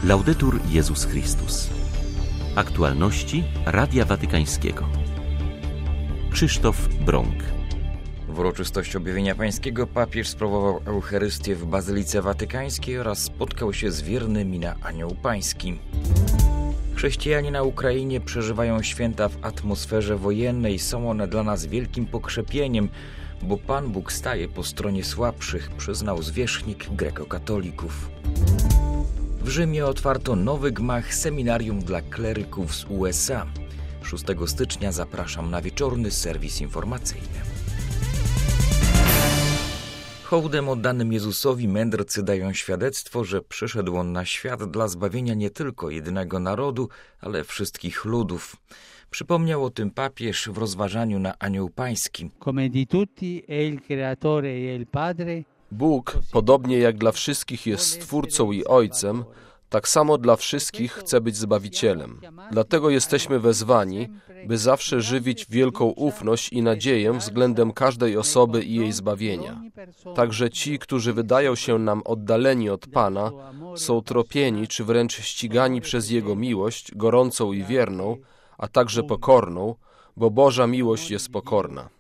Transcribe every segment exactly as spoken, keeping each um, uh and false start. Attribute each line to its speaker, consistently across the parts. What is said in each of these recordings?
Speaker 1: Laudetur Jezus Chrystus. Aktualności Radia Watykańskiego. Krzysztof Brąk.
Speaker 2: W uroczystości Objawienia Pańskiego papież sprawował Eucharystię w Bazylice Watykańskiej oraz spotkał się z wiernymi na Anioł Pański. Chrześcijanie na Ukrainie przeżywają święta w atmosferze wojennej. Są one dla nas wielkim pokrzepieniem, bo Pan Bóg staje po stronie słabszych, przyznał zwierzchnik grekokatolików. W Rzymie otwarto nowy gmach seminarium dla kleryków z U S A. szóstego stycznia zapraszam na wieczorny serwis informacyjny. Hołdem oddanym Jezusowi mędrcy dają świadectwo, że przyszedł On na świat dla zbawienia nie tylko jednego narodu, ale wszystkich ludów. Przypomniał o tym papież w rozważaniu na Anioł Pański.
Speaker 3: Bóg, podobnie jak dla wszystkich jest Stwórcą i Ojcem, tak samo dla wszystkich chce być Zbawicielem. Dlatego jesteśmy wezwani, by zawsze żywić wielką ufność i nadzieję względem każdej osoby i jej zbawienia. Także ci, którzy wydają się nam oddaleni od Pana, są tropieni czy wręcz ścigani przez Jego miłość, gorącą i wierną, a także pokorną, bo Boża miłość jest pokorna.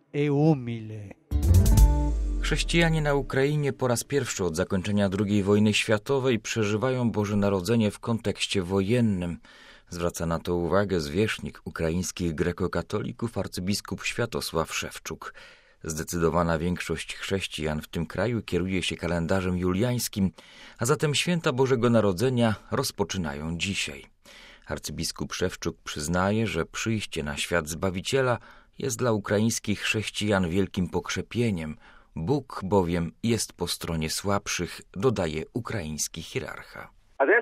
Speaker 2: Chrześcijanie na Ukrainie po raz pierwszy od zakończenia drugiej wojny światowej przeżywają Boże Narodzenie w kontekście wojennym. Zwraca na to uwagę zwierzchnik ukraińskich grekokatolików arcybiskup Światosław Szewczuk. Zdecydowana większość chrześcijan w tym kraju kieruje się kalendarzem juliańskim, a zatem święta Bożego Narodzenia rozpoczynają dzisiaj. Arcybiskup Szewczuk przyznaje, że przyjście na świat Zbawiciela jest dla ukraińskich chrześcijan wielkim pokrzepieniem. Bóg bowiem jest po stronie słabszych, dodaje ukraiński hierarcha.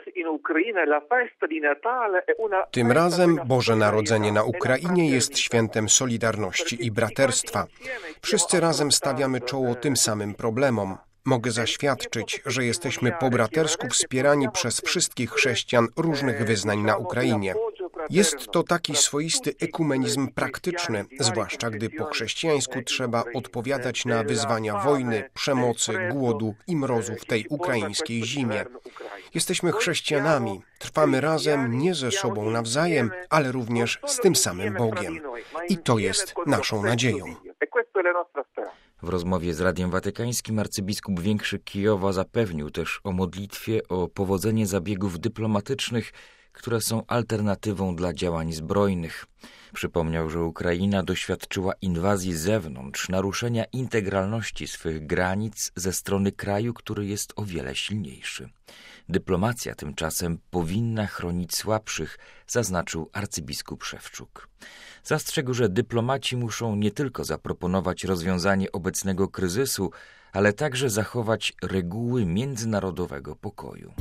Speaker 4: Tym razem Boże Narodzenie na Ukrainie jest świętem solidarności i braterstwa. Wszyscy razem stawiamy czoło tym samym problemom. Mogę zaświadczyć, że jesteśmy po bratersku wspierani przez wszystkich chrześcijan różnych wyznań na Ukrainie. Jest to taki swoisty ekumenizm praktyczny, zwłaszcza gdy po chrześcijańsku trzeba odpowiadać na wyzwania wojny, przemocy, głodu i mrozu w tej ukraińskiej zimie. Jesteśmy chrześcijanami, trwamy razem nie ze sobą nawzajem, ale również z tym samym Bogiem. I to jest naszą nadzieją.
Speaker 2: W rozmowie z Radiem Watykańskim arcybiskup Większy Kijowa zapewnił też o modlitwie o powodzenie zabiegów dyplomatycznych, które są alternatywą dla działań zbrojnych. Przypomniał, że Ukraina doświadczyła inwazji z zewnątrz, naruszenia integralności swych granic ze strony kraju, który jest o wiele silniejszy. Dyplomacja tymczasem powinna chronić słabszych, zaznaczył arcybiskup Szewczuk. Zastrzegł, że dyplomaci muszą nie tylko zaproponować rozwiązanie obecnego kryzysu, ale także zachować reguły międzynarodowego pokoju.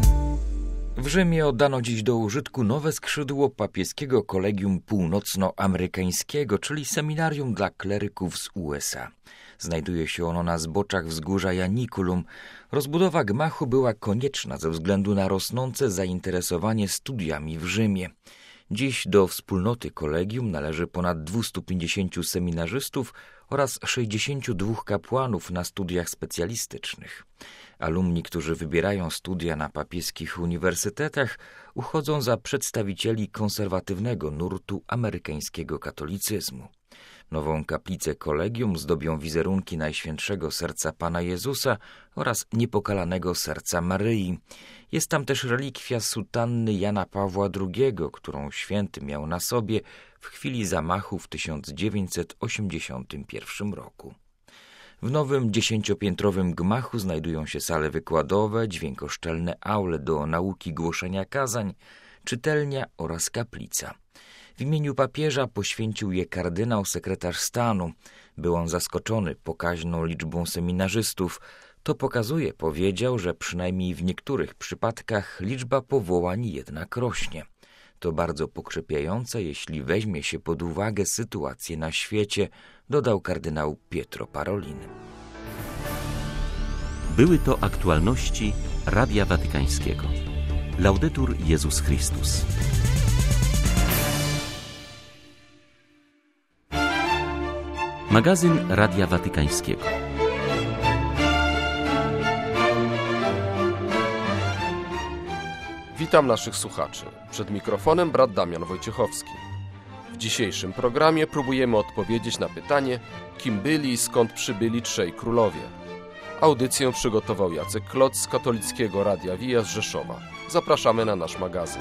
Speaker 2: W Rzymie oddano dziś do użytku nowe skrzydło papieskiego Kolegium Północnoamerykańskiego, czyli seminarium dla kleryków z U S A. Znajduje się ono na zboczach wzgórza Janiculum. Rozbudowa gmachu była konieczna ze względu na rosnące zainteresowanie studiami w Rzymie. Dziś do wspólnoty kolegium należy ponad dwieście pięćdziesięciu seminarzystów oraz sześćdziesięciu dwóch kapłanów na studiach specjalistycznych. Alumni, którzy wybierają studia na papieskich uniwersytetach, uchodzą za przedstawicieli konserwatywnego nurtu amerykańskiego katolicyzmu. Nową kaplicę kolegium zdobią wizerunki Najświętszego Serca Pana Jezusa oraz Niepokalanego Serca Maryi. Jest tam też relikwia sutanny Jana Pawła drugiego, którą święty miał na sobie w chwili zamachu w tysiąc dziewięćset osiemdziesiątym pierwszym roku. W nowym dziesięciopiętrowym gmachu znajdują się sale wykładowe, dźwiękoszczelne aule do nauki głoszenia kazań, czytelnia oraz kaplica. W imieniu papieża poświęcił je kardynał sekretarz stanu. Był on zaskoczony pokaźną liczbą seminarzystów. To pokazuje, powiedział, że przynajmniej w niektórych przypadkach liczba powołań jednak rośnie. To bardzo pokrzepiające, jeśli weźmie się pod uwagę sytuację na świecie, dodał kardynał Pietro Parolin.
Speaker 1: Były to aktualności Radia Watykańskiego. Laudetur Jezus Chrystus. Magazyn Radia Watykańskiego.
Speaker 3: Witam naszych słuchaczy. Przed mikrofonem brat Damian Wojciechowski. W dzisiejszym programie próbujemy odpowiedzieć na pytanie, kim byli i skąd przybyli trzej królowie. Audycję przygotował Jacek Kloc z Katolickiego Radia Via z Rzeszowa. Zapraszamy na nasz magazyn.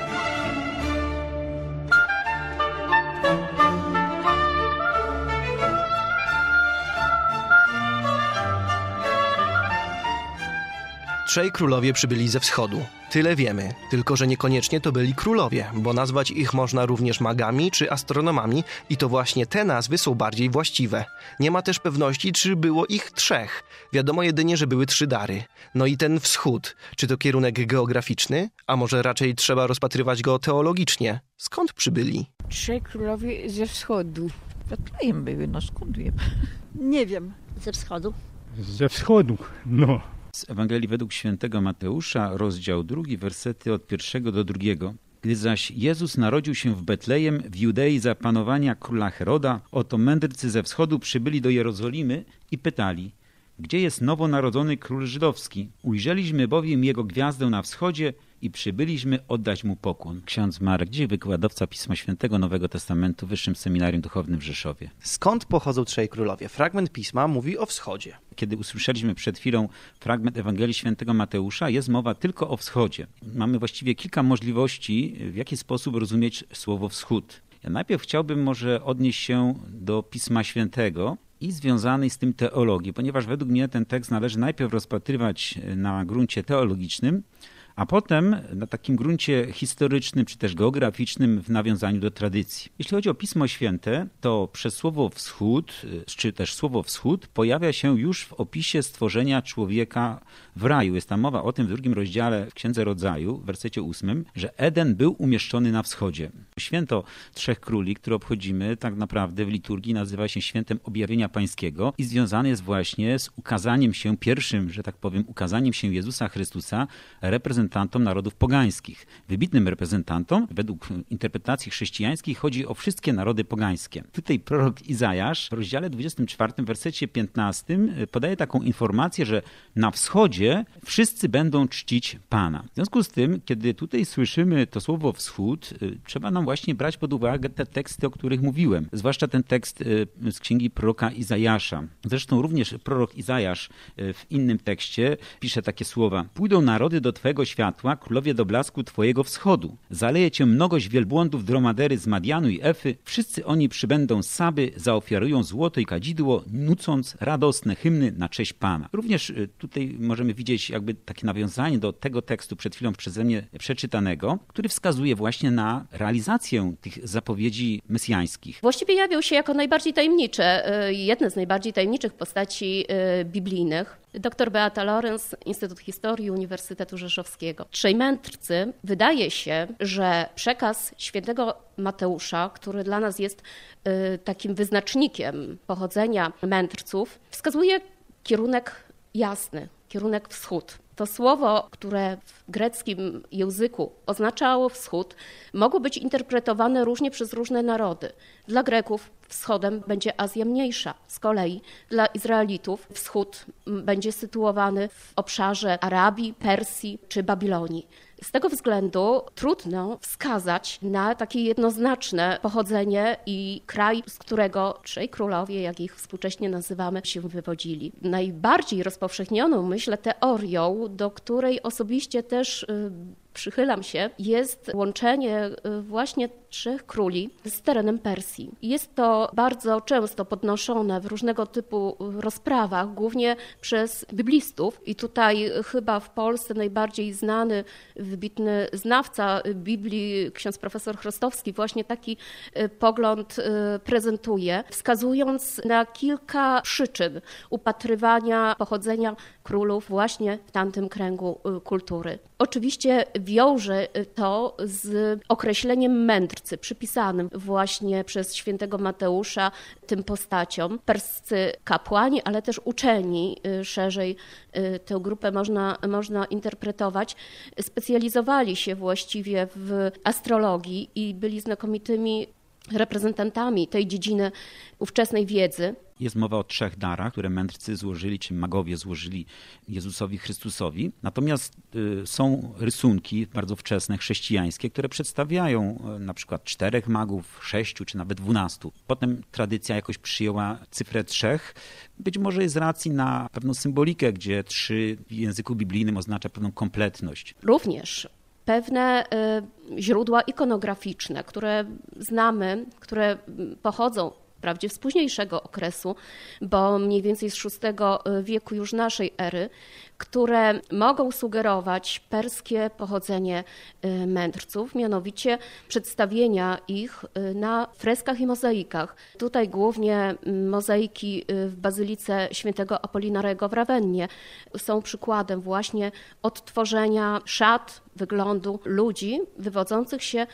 Speaker 5: Trzej królowie przybyli ze wschodu. Tyle wiemy, tylko że niekoniecznie to byli królowie, bo nazwać ich można również magami czy astronomami i to właśnie te nazwy są bardziej właściwe. Nie ma też pewności, czy było ich trzech. Wiadomo jedynie, że były trzy dary. No i ten wschód, czy to kierunek geograficzny, a może raczej trzeba rozpatrywać go teologicznie? Skąd przybyli?
Speaker 6: Trzej królowie ze wschodu. Betlejem były, no skąd wiem?
Speaker 7: Nie wiem.
Speaker 8: Ze wschodu.
Speaker 9: Ze wschodu, no.
Speaker 10: Z Ewangelii według świętego Mateusza, rozdział drugi, wersety od pierwszego do drugiego. Gdy zaś Jezus narodził się w Betlejem, w Judei za panowania króla Heroda, oto mędrcy ze wschodu przybyli do Jerozolimy i pytali, gdzie jest nowonarodzony król żydowski? Ujrzeliśmy bowiem jego gwiazdę na wschodzie i przybyliśmy oddać mu pokłon. Ksiądz Marek Dziś, wykładowca Pisma Świętego Nowego Testamentu w Wyższym Seminarium Duchownym w Rzeszowie.
Speaker 5: Skąd pochodzą trzej królowie? Fragment Pisma mówi o wschodzie.
Speaker 10: Kiedy usłyszeliśmy przed chwilą fragment Ewangelii Świętego Mateusza, jest mowa tylko o wschodzie. Mamy właściwie kilka możliwości, w jaki sposób rozumieć słowo wschód. Ja najpierw chciałbym może odnieść się do Pisma Świętego i związanej z tym teologii, ponieważ według mnie ten tekst należy najpierw rozpatrywać na gruncie teologicznym, a potem na takim gruncie historycznym czy też geograficznym w nawiązaniu do tradycji. Jeśli chodzi o Pismo Święte, to przez słowo wschód, czy też słowo wschód pojawia się już w opisie stworzenia człowieka w raju. Jest tam mowa o tym w drugim rozdziale w Księdze Rodzaju, w wersecie ósmym, że Eden był umieszczony na wschodzie. Święto Trzech Króli, które obchodzimy tak naprawdę w liturgii, nazywa się Świętem Objawienia Pańskiego i związane jest właśnie z ukazaniem się, pierwszym, że tak powiem, ukazaniem się Jezusa Chrystusa, reprezentantom narodów pogańskich. Wybitnym reprezentantom, według interpretacji chrześcijańskiej, chodzi o wszystkie narody pogańskie. Tutaj prorok Izajasz w rozdziale dwudziestym czwartym, wersecie piętnastym podaje taką informację, że na wschodzie wszyscy będą czcić Pana. W związku z tym, kiedy tutaj słyszymy to słowo wschód, trzeba nam właśnie brać pod uwagę te teksty, o których mówiłem. Zwłaszcza ten tekst z księgi proroka Izajasza. Zresztą również prorok Izajasz w innym tekście pisze takie słowa. Pójdą narody do Twojego światła, królowie do blasku Twojego wschodu. Zaleje Cię mnogość wielbłądów dromadery z Madianu i Efy. Wszyscy oni przybędą z Saby, zaofiarują złoto i kadzidło, nucąc radosne hymny na cześć Pana. Również tutaj możemy widzieć jakby takie nawiązanie do tego tekstu przed chwilą przeze mnie przeczytanego, który wskazuje właśnie na realizację tych zapowiedzi mesjańskich.
Speaker 8: Właściwie jawią się jako najbardziej tajemnicze, jedne z najbardziej tajemniczych postaci biblijnych. Doktor Beata Lorenz, Instytut Historii Uniwersytetu Rzeszowskiego. Trzej mędrcy, wydaje się, że przekaz świętego Mateusza, który dla nas jest y, takim wyznacznikiem pochodzenia mędrców, wskazuje kierunek jasny, kierunek wschód. To słowo, które w greckim języku oznaczało wschód, mogło być interpretowane różnie przez różne narody. Dla Greków wschodem będzie Azja Mniejsza. Z kolei dla Izraelitów wschód będzie sytuowany w obszarze Arabii, Persji czy Babilonii. Z tego względu trudno wskazać na takie jednoznaczne pochodzenie i kraj, z którego trzej królowie, jak ich współcześnie nazywamy, się wywodzili. Najbardziej rozpowszechnioną, myślę, teorią, do której osobiście też przychylam się, jest łączenie właśnie trzech króli z terenem Persji. Jest to bardzo często podnoszone w różnego typu rozprawach, głównie przez biblistów. I tutaj chyba w Polsce najbardziej znany, wybitny znawca Biblii, ksiądz profesor Chrostowski, właśnie taki pogląd prezentuje, wskazując na kilka przyczyn upatrywania pochodzenia królów właśnie w tamtym kręgu kultury. Oczywiście wiąże to z określeniem mędrcy, przypisanym właśnie przez świętego Mateusza tym postaciom. Perscy kapłani, ale też uczeni, szerzej tę grupę można, można interpretować, specjalizowali się właściwie w astrologii i byli znakomitymi reprezentantami tej dziedziny ówczesnej wiedzy.
Speaker 10: Jest mowa o trzech darach, które mędrcy złożyli, czy magowie złożyli Jezusowi Chrystusowi. Natomiast y, są rysunki bardzo wczesne, chrześcijańskie, które przedstawiają y, na przykład czterech magów, sześciu czy nawet dwunastu. Potem tradycja jakoś przyjęła cyfrę trzech. Być może z racji na pewną symbolikę, gdzie trzy w języku biblijnym oznacza pewną kompletność.
Speaker 8: Również pewne y, źródła ikonograficzne, które znamy, które pochodzą wprawdzie z późniejszego okresu, bo mniej więcej z szóstego wieku już naszej ery, które mogą sugerować perskie pochodzenie mędrców, mianowicie przedstawienia ich na freskach i mozaikach. Tutaj głównie mozaiki w Bazylice Świętego Apolinarego w Rawennie są przykładem właśnie odtworzenia szat, wyglądu ludzi wywodzących się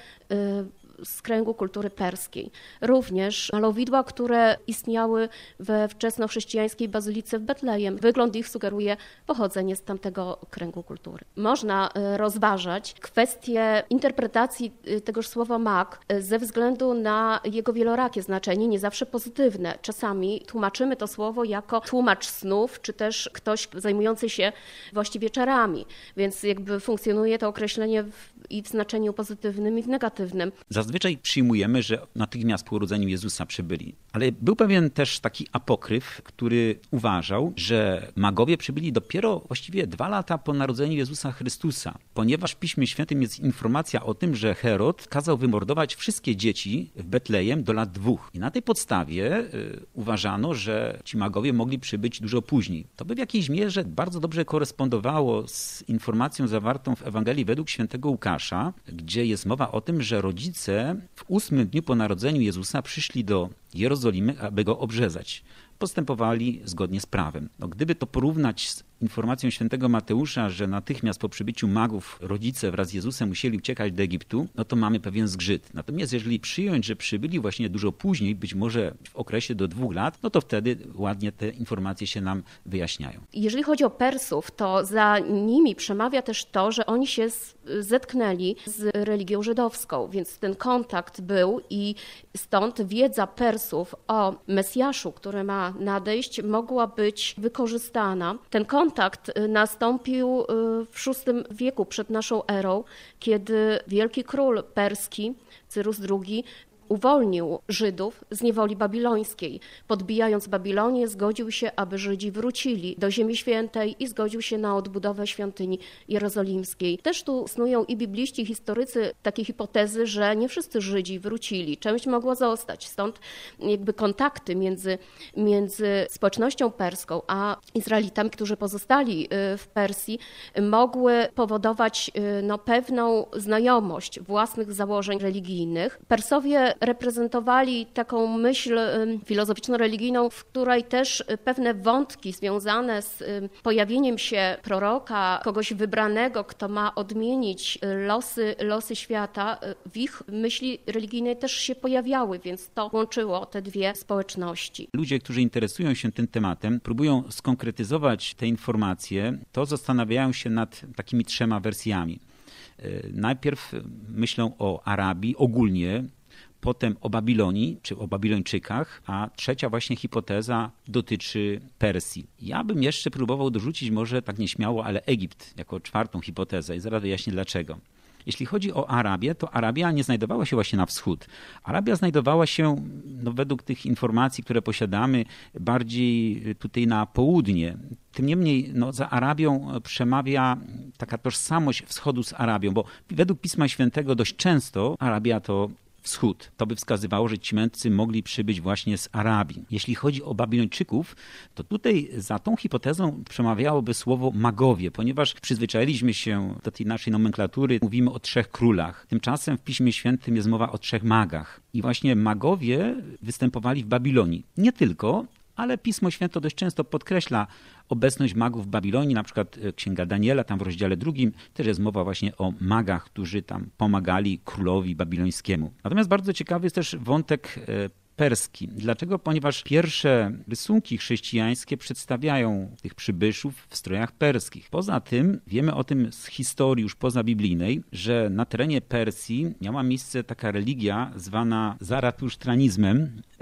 Speaker 8: z kręgu kultury perskiej. Również malowidła, które istniały we wczesnochrześcijańskiej bazylice w Betlejem. Wygląd ich sugeruje pochodzenie z tamtego kręgu kultury. Można rozważać kwestię interpretacji tegoż słowa mag ze względu na jego wielorakie znaczenie, nie zawsze pozytywne. Czasami tłumaczymy to słowo jako tłumacz snów, czy też ktoś zajmujący się właściwie czarami, więc jakby funkcjonuje to określenie w, i w znaczeniu pozytywnym, i w negatywnym.
Speaker 10: Zazwyczaj przyjmujemy, że natychmiast po urodzeniu Jezusa przybyli. Ale był pewien też taki apokryf, który uważał, że magowie przybyli dopiero właściwie dwa lata po narodzeniu Jezusa Chrystusa, ponieważ w Piśmie Świętym jest informacja o tym, że Herod kazał wymordować wszystkie dzieci w Betlejem do lat dwóch. I na tej podstawie y, uważano, że ci magowie mogli przybyć dużo później. To by w jakiejś mierze bardzo dobrze korespondowało z informacją zawartą w Ewangelii według świętego Łukasza, gdzie jest mowa o tym, że rodzice w ósmym dniu po narodzeniu Jezusa przyszli do Jerozolimy, aby go obrzezać. Postępowali zgodnie z prawem. No, gdyby to porównać z informacją świętego Mateusza, że natychmiast po przybyciu magów rodzice wraz z Jezusem musieli uciekać do Egiptu, no to mamy pewien zgrzyt. Natomiast jeżeli przyjąć, że przybyli właśnie dużo później, być może w okresie do dwóch lat, no to wtedy ładnie te informacje się nam wyjaśniają.
Speaker 8: Jeżeli chodzi o Persów, to za nimi przemawia też to, że oni się zetknęli z religią żydowską, więc ten kontakt był i stąd wiedza Persów o Mesjaszu, który ma nadejść, mogła być wykorzystana. Ten kontakt nastąpił w szóstym wieku przed naszą erą, kiedy wielki król perski, Cyrus drugi, uwolnił Żydów z niewoli babilońskiej. Podbijając Babilonię, zgodził się, aby Żydzi wrócili do Ziemi Świętej i zgodził się na odbudowę świątyni jerozolimskiej. Też tu snują i bibliści, i historycy takie hipotezy, że nie wszyscy Żydzi wrócili. Część mogła zostać. Stąd jakby kontakty między, między społecznością perską a Izraelitami, którzy pozostali w Persji, mogły powodować no, pewną znajomość własnych założeń religijnych. Persowie reprezentowali taką myśl filozoficzno-religijną, w której też pewne wątki związane z pojawieniem się proroka, kogoś wybranego, kto ma odmienić losy, losy świata, w ich myśli religijnej też się pojawiały, więc to łączyło te dwie społeczności.
Speaker 10: Ludzie, którzy interesują się tym tematem, próbują skonkretyzować te informacje, to zastanawiają się nad takimi trzema wersjami. Najpierw myślą o Arabii ogólnie, potem o Babilonii, czy o Babilończykach, a trzecia właśnie hipoteza dotyczy Persji. Ja bym jeszcze próbował dorzucić może tak nieśmiało, ale Egipt jako czwartą hipotezę i zaraz wyjaśnię dlaczego. Jeśli chodzi o Arabię, to Arabia nie znajdowała się właśnie na wschód. Arabia znajdowała się, no, według tych informacji, które posiadamy, bardziej tutaj na południe. Tym niemniej no, za Arabią przemawia taka tożsamość wschodu z Arabią, bo według Pisma Świętego dość często Arabia to wschód. To by wskazywało, że ci mędrcy mogli przybyć właśnie z Arabii. Jeśli chodzi o Babilończyków, to tutaj za tą hipotezą przemawiałoby słowo magowie, ponieważ przyzwyczailiśmy się do tej naszej nomenklatury, mówimy o trzech królach. Tymczasem w Piśmie Świętym jest mowa o trzech magach. I właśnie magowie występowali w Babilonii. Nie tylko, ale Pismo Święte dość często podkreśla obecność magów w Babilonii, na przykład Księga Daniela, tam w rozdziale drugim też jest mowa właśnie o magach, którzy tam pomagali królowi babilońskiemu. Natomiast bardzo ciekawy jest też wątek perski. Dlaczego? Ponieważ pierwsze rysunki chrześcijańskie przedstawiają tych przybyszów w strojach perskich. Poza tym wiemy o tym z historii już pozabiblijnej, że na terenie Persji miała miejsce taka religia zwana zaratusztranizmem.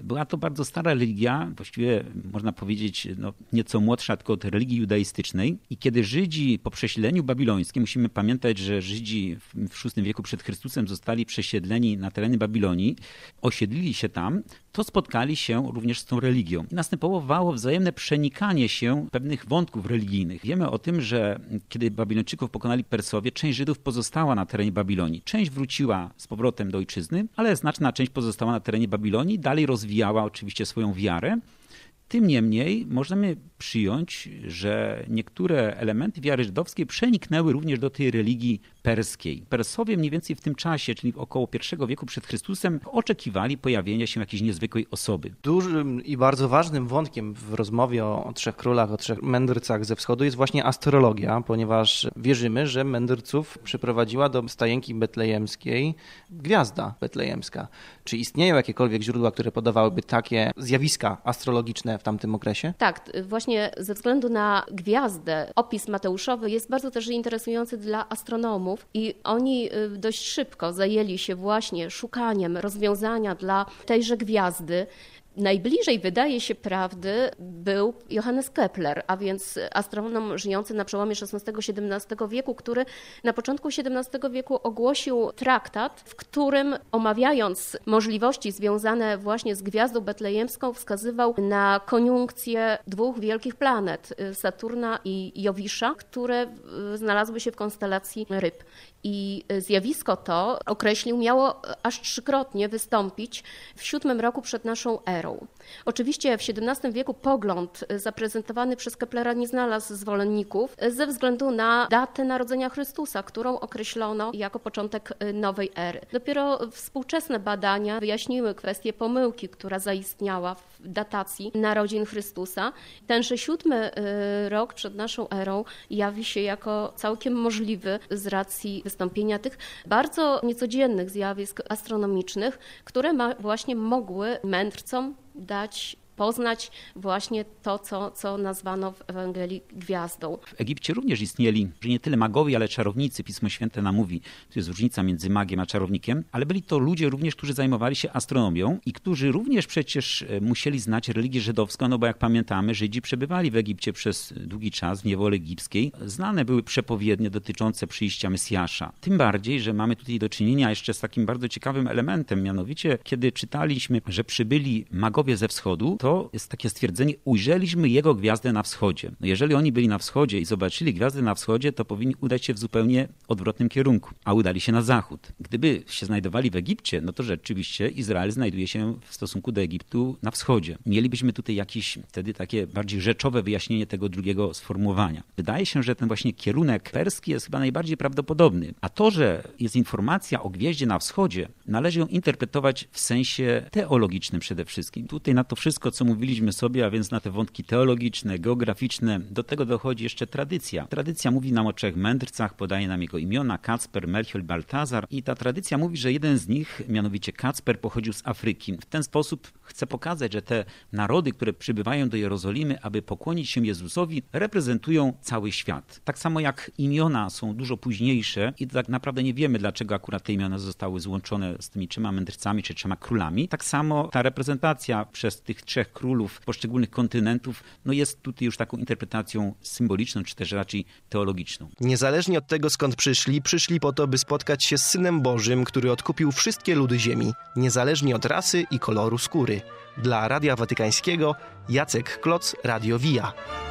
Speaker 10: Była to bardzo stara religia, właściwie można powiedzieć no, nieco młodsza tylko od religii judaistycznej. I kiedy Żydzi po przesileniu babilońskim, musimy pamiętać, że Żydzi w szóstym wieku przed Chrystusem zostali przesiedleni na tereny Babilonii, osiedlili się tam, to spotkali się również z tą religią. I następowało wzajemne przenikanie się pewnych wątków religijnych. Wiemy o tym, że kiedy Babilończyków pokonali Persowie, część Żydów pozostała na terenie Babilonii. Część wróciła z powrotem do ojczyzny, ale znaczna część pozostała na terenie Babilonii, dalej rozwijała oczywiście swoją wiarę. Tym niemniej możemy przyjąć, że niektóre elementy wiary żydowskiej przeniknęły również do tej religii perskiej. Persowie mniej więcej w tym czasie, czyli około pierwszego wieku przed Chrystusem, oczekiwali pojawienia się jakiejś niezwykłej osoby.
Speaker 5: Dużym i bardzo ważnym wątkiem w rozmowie o, o trzech królach, o trzech mędrcach ze wschodu jest właśnie astrologia, ponieważ wierzymy, że mędrców przyprowadziła do stajenki betlejemskiej gwiazda betlejemska. Czy istnieją jakiekolwiek źródła, które podawałyby takie zjawiska astrologiczne w tamtym okresie?
Speaker 8: Tak, właśnie ze względu na gwiazdę opis mateuszowy jest bardzo też interesujący dla astronomów i oni dość szybko zajęli się właśnie szukaniem rozwiązania dla tejże gwiazdy. Najbliżej, wydaje się, prawdy był Johannes Kepler, a więc astronom żyjący na przełomie szesnastego siedemnastego wieku, który na początku siedemnastego wieku ogłosił traktat, w którym omawiając możliwości związane właśnie z gwiazdą betlejemską wskazywał na koniunkcję dwóch wielkich planet, Saturna i Jowisza, które znalazły się w konstelacji ryb. I zjawisko to, określił, miało aż trzykrotnie wystąpić w siódmym roku przed naszą erą. Oczywiście w siedemnastym wieku pogląd zaprezentowany przez Keplera nie znalazł zwolenników ze względu na datę narodzenia Chrystusa, którą określono jako początek nowej ery. Dopiero współczesne badania wyjaśniły kwestię pomyłki, która zaistniała w datacji narodzin Chrystusa. Tenże siódmy rok przed naszą erą jawi się jako całkiem możliwy z racji wystąpienia tych bardzo niecodziennych zjawisk astronomicznych, które ma, właśnie mogły mędrcom dać poznać właśnie to, co, co nazwano w Ewangelii gwiazdą.
Speaker 10: W Egipcie również istnieli, że nie tyle magowie, ale czarownicy. Pismo Święte nam mówi, to jest różnica między magiem a czarownikiem, ale byli to ludzie również, którzy zajmowali się astronomią i którzy również przecież musieli znać religię żydowską, no bo jak pamiętamy, Żydzi przebywali w Egipcie przez długi czas w niewoli egipskiej. Znane były przepowiednie dotyczące przyjścia Mesjasza. Tym bardziej, że mamy tutaj do czynienia jeszcze z takim bardzo ciekawym elementem, mianowicie kiedy czytaliśmy, że przybyli magowie ze wschodu, to jest takie stwierdzenie, ujrzeliśmy jego gwiazdę na wschodzie. No jeżeli oni byli na wschodzie i zobaczyli gwiazdę na wschodzie, to powinni udać się w zupełnie odwrotnym kierunku, a udali się na zachód. Gdyby się znajdowali w Egipcie, no to rzeczywiście Izrael znajduje się w stosunku do Egiptu na wschodzie. Mielibyśmy tutaj jakieś wtedy takie bardziej rzeczowe wyjaśnienie tego drugiego sformułowania. Wydaje się, że ten właśnie kierunek perski jest chyba najbardziej prawdopodobny. A to, że jest informacja o gwieździe na wschodzie, należy ją interpretować w sensie teologicznym przede wszystkim. Tutaj na to wszystko, co mówiliśmy sobie, a więc na te wątki teologiczne, geograficzne, do tego dochodzi jeszcze tradycja. Tradycja mówi nam o trzech mędrcach, podaje nam jego imiona, Kacper, Melchior, Baltazar i ta tradycja mówi, że jeden z nich, mianowicie Kacper, pochodził z Afryki. W ten sposób chce pokazać, że te narody, które przybywają do Jerozolimy, aby pokłonić się Jezusowi, reprezentują cały świat. Tak samo jak imiona są dużo późniejsze i tak naprawdę nie wiemy, dlaczego akurat te imiona zostały złączone z tymi trzema mędrcami czy trzema królami. Tak samo ta reprezentacja przez tych trzech królów poszczególnych kontynentów no jest tutaj już taką interpretacją symboliczną, czy też raczej teologiczną.
Speaker 5: Niezależnie od tego, skąd przyszli, przyszli po to, by spotkać się z Synem Bożym, który odkupił wszystkie ludy ziemi, niezależnie od rasy i koloru skóry. Dla Radia Watykańskiego Jacek Kloc, Radio Via.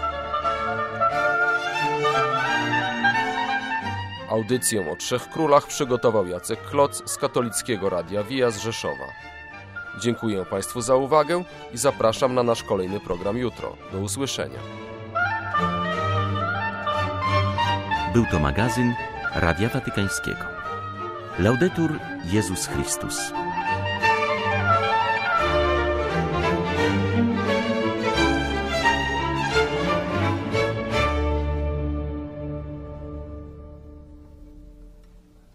Speaker 3: Audycję o Trzech Królach przygotował Jacek Kloc z Katolickiego Radia Via z Rzeszowa. Dziękuję Państwu za uwagę i zapraszam na nasz kolejny program jutro. Do usłyszenia.
Speaker 1: Był to magazyn Radia Watykańskiego. Laudetur Jezus Chrystus.